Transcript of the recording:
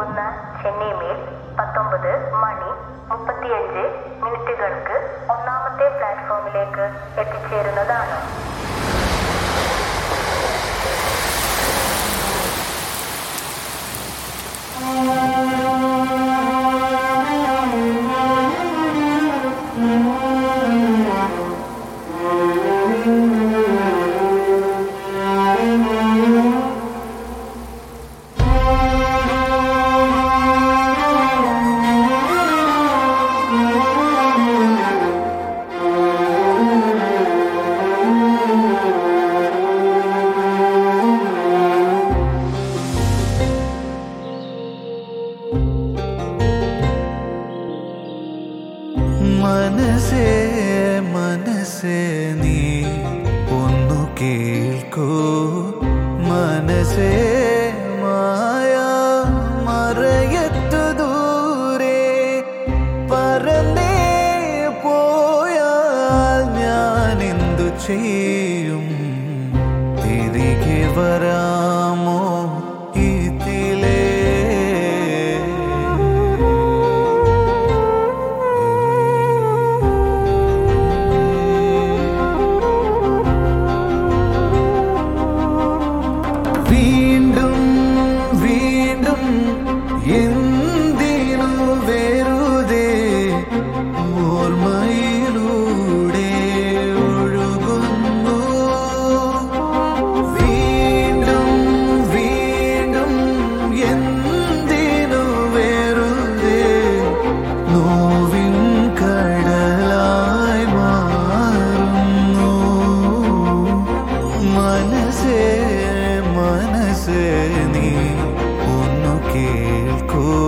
പോകുന്ന ചെന്നൈ മെയിൽ 19:35 ഒന്നാമത്തെ പ്ലാറ്റ്ഫോമിലേക്ക് എത്തിച്ചേരുന്നതാണ്. മനസ്സേ മനസ്സേ നീ ഒന്നു കേൾക്കൂ, മനസ്സേ മായ മറയത്തു ദൂരെ പറന്നേ പോയാൽ ഞാൻ എന്തു ചെയ്യും? തിരികെ വരാമോ ഇതിലേ? വീണ്ടും വീണ്ടും എന്തിനു വെറുതെ ഓർമ്മയിലൂടെ ഒഴുകുന്നു? വീണ്ടും വീണ്ടും എന്തിനു വെറുതെ നോവിൻ കടലായി മാറുന്നു? മനസ്സേ മനസ്സേ നീ ഒന്നു കേൾക്കൂ.